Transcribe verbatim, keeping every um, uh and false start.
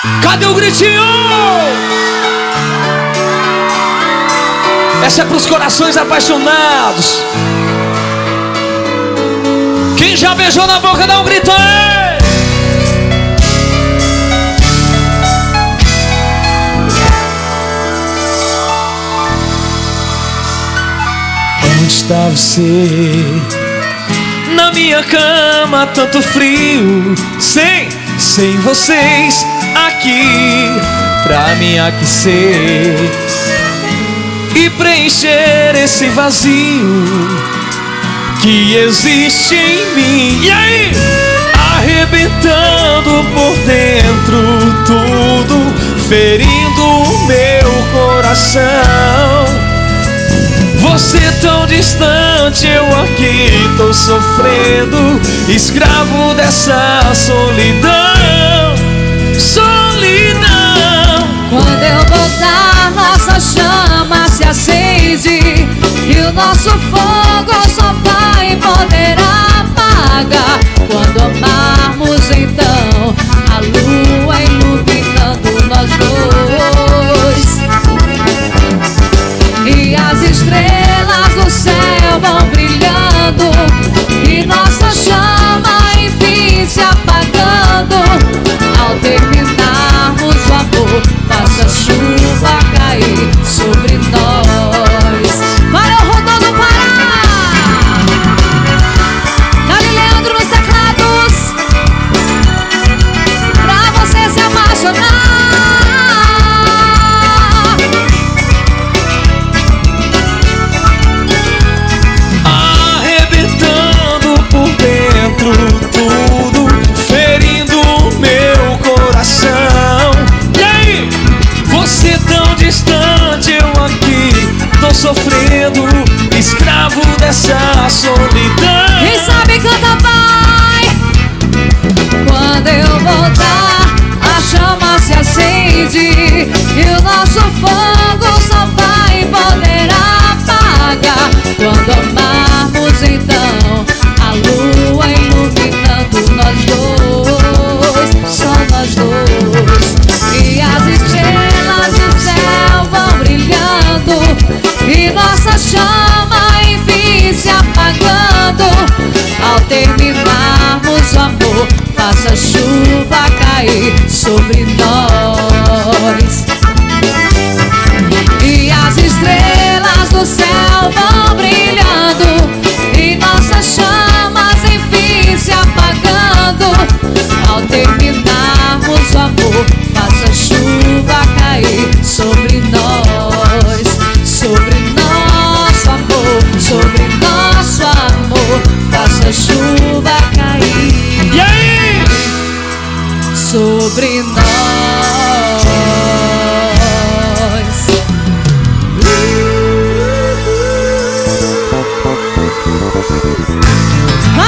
Cadê o gritinho? Essa é pros corações apaixonados. Quem já beijou na boca, dá um grito aí. Onde está você? Na minha cama, tanto frio. Sem, sem vocês aqui pra me aquecer e preencher esse vazio que existe em mim. E aí? Arrebentando por dentro tudo, ferindo o meu coração. Você tão distante, eu aqui tô sofrendo, escravo dessa solidão. Solidão. Quando eu voltar, nossa chama se acende e o nosso fogo só vai poder apagar. Quando amarmos, então, a lua iluminando nós dois, e as estrelas do céu vão brilhando, e nossa chama enfim se apagando. Ao terminarmos o amor, faça a chuva cair sobre nós. Valeu, Rodô do Pará! Dali Leandro nos teclados, pra você se apaixonar. Tudo, ferindo o meu coração. E aí? Você tão distante, eu aqui tô sofrendo, escravo dessa solidão. Quem sabe canta vai. Quando eu voltar, a chama se acende e o nosso fogo só vai poder apagar. Quando amarmos, então, a lua iluminando nós dois, só nós dois, e as estrelas do céu vão brilhando, e nossa chama enfim se apagando. Ao terminarmos o amor, faça a chuva cair sobre nós, e as estrelas do céu vão brilhando, e nossas chamas enfim se apagando. Ao terminarmos o amor, faça a chuva cair sobre nós, sobre nosso amor, sobre nosso amor, faça a chuva cair. E aí? Sobre nós.